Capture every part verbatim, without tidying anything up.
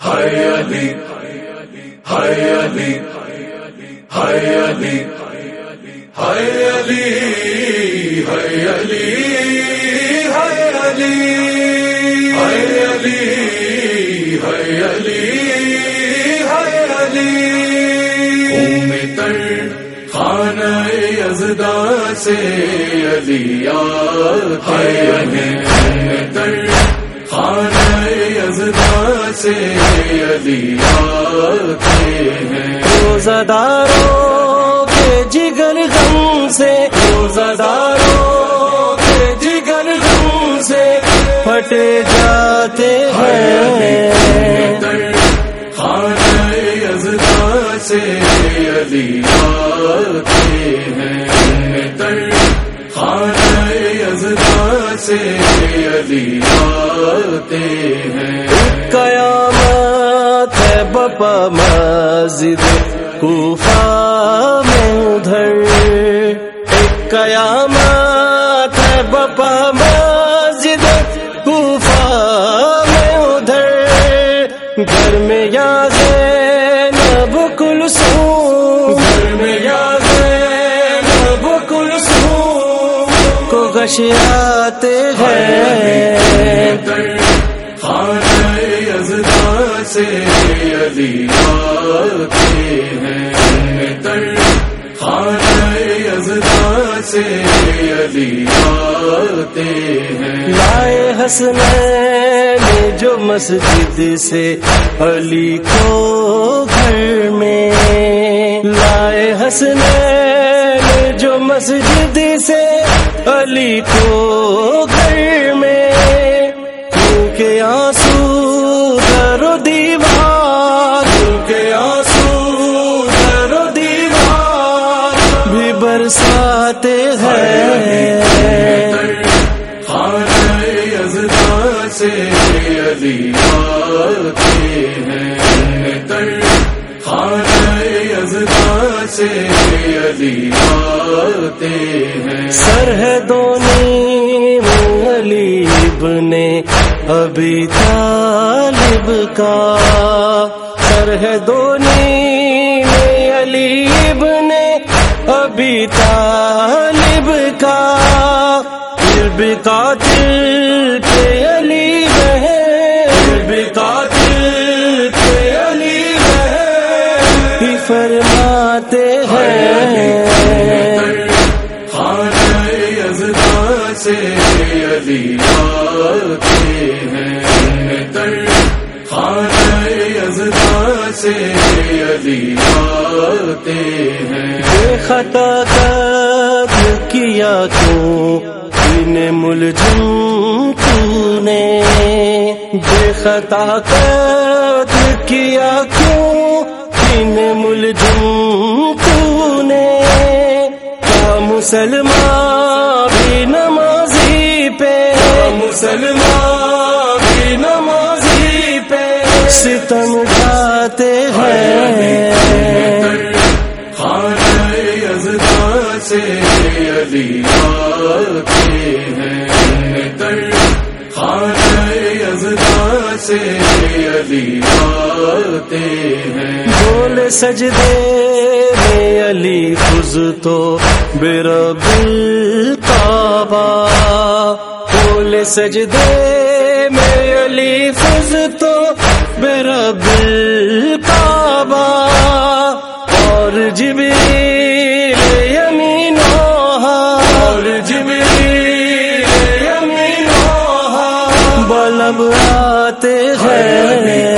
Hay Ali, Hay Ali, Hay Ali, Hay Ali, Hay Ali, Hay Ali, Hay Ali, Hay Ali, Hay Ali. خون تر خانہ یزدہ سے علی آتے ہیں، خون تر خانہ یزدہ سے علی آتے ہیں. روزہ داروں کے جگر غم سے، روزہ داروں کے جگر غم سے پھٹے جاتے ہیں. خانہ یزدہ سے علی آتے ہیں، خانہ یزدہ سے علی آتے ہیں. قیامت ہے بپا مسجد کوفہ میں ادھر، ایک قیامت ہے بپا مسجد کوفہ میں ادھر. گھر میں یا زینب کلثوم، گھر میں یا زینب کلثوم کو غشیاتے ہیں. خانہ یزدہ سے علی آتے ہیں، خانہ یزدہ سے علی آتے ہیں. لائے حسنین جو مسجد سے علی کو گھر میں، لائے حسنین جو مسجد سے علی کو گھر میں. کیونکہ آنسو در و دیوار، کیونکہ آنسو در و دیوار بھی برساتے ہیں. خانہ یزدہ سے علی آتے ہیں، خانہ یزدہ سے علی آتے ہیں. سرحدوں میں علی ابن ابی طالب کا، سرحدوں میں علی ابن ابی طالب کا. پھر بھی قاتل کے علی ہیں، پھر بھی قاتل کے علی ہیں فرماتے ہیں. خانہ یزدہ سے علی آتے ہیں، خانہ یزدہ سے علی آتے ہیں. بے خطا قتل کیا کیوں ان ملجم تو نے، بے خطا قتل کیا کیوں ان ملجم تو نے. کیا مسلمان بھی نمازی پہ، مسلمان بھی نمازی پہ ستم ڈھاتے ہیں. خانہ یزدہ سے علی آتے ہیں، خانہ یزدہ سے علی آتے ہیں. بولے سجدے میں علی خذ تو برب الکعبہ، بولے سجدے میں علی خذ تو برب الکعبہ. اور جبریل یمین اور جبریل یمین بلب آتے ہیں.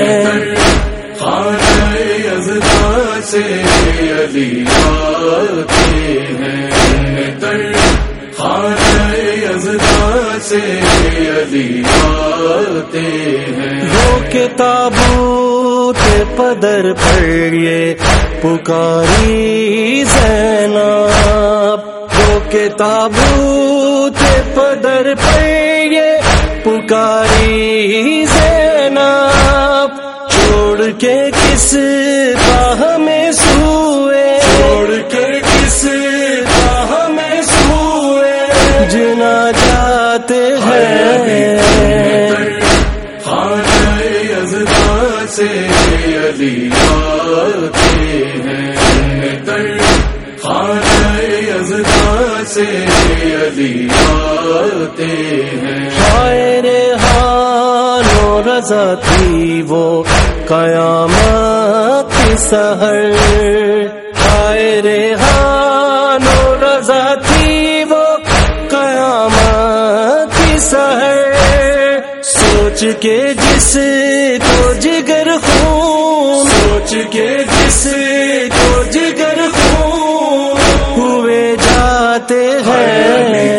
خانہ یزدہ سے علی آتے ہیں، خانہ یزدہ سے علی آتے ہیں. وہ کے تابوت پدر پر یہ پکاری زینب، وہ کے تابوت پدر پر یہ پکاری زینب. چھوڑ کے کس راہ میں سوئے، چھوڑ کے کس راہ میں سوئے جنا جاتے ہیں. خانہ یزدہ سے علی آتے ہیں، در خانہ یزداں سے علی آتے ہیں۔ ہائے ریحان و رضا تھی وہ قیامت کی سحر، ہائے ریحان و رضا تھی وہ قیامت کی سحر، سوچ کے جس کو جگر خون، سوچ کے جس کو جگر خون ہوئے جاتے ہیں،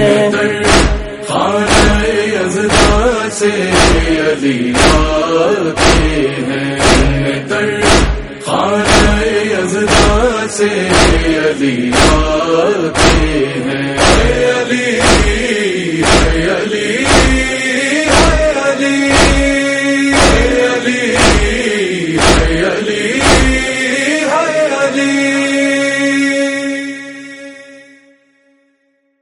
خانہ یزداں سے علی آتے ہیں، در خانہ یزداں سے علی آتے ہیں۔ علی